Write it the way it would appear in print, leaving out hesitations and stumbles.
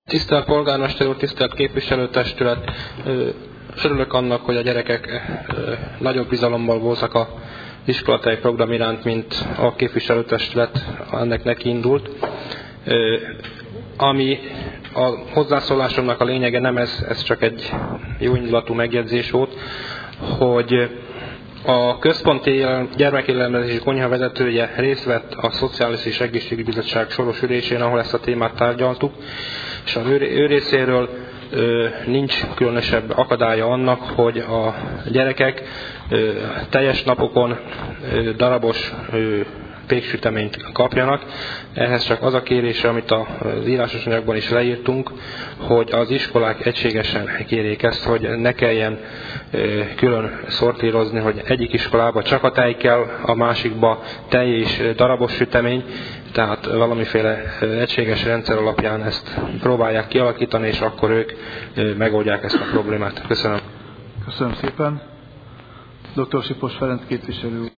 Tisztelt polgármester úr, tisztelt képviselőtestület! Örülök annak, hogy a gyerekek nagyobb bizalommal voltak az iskolatáj program iránt, mint a képviselőtestület ennek neki indult. Ami a hozzászólásomnak a lényege, nem ez csak egy jóindulatú megjegyzés volt, hogy a Központi Gyermekélelmezési Konyha vezetője részt vett a Szociális és Egészségügyi Bizottság soros ülésén, ahol ezt a témát tárgyaltuk, és az ő részéről nincs különösebb akadálya annak, hogy a gyerekek teljes napokon darabos péksüteményt kapjanak. Ehhez csak az a kérése, amit az írásos anyagban is leírtunk, hogy az iskolák egységesen kérjék ezt, hogy ne kelljen külön szortírozni, hogy egyik iskolába csak a tej kell, a másikba tej és darabos sütemény, tehát valamiféle egységes rendszer alapján ezt próbálják kialakítani, és akkor ők megoldják ezt a problémát. Köszönöm. Köszönöm szépen. Dr. Sipos Ferenc képviselő.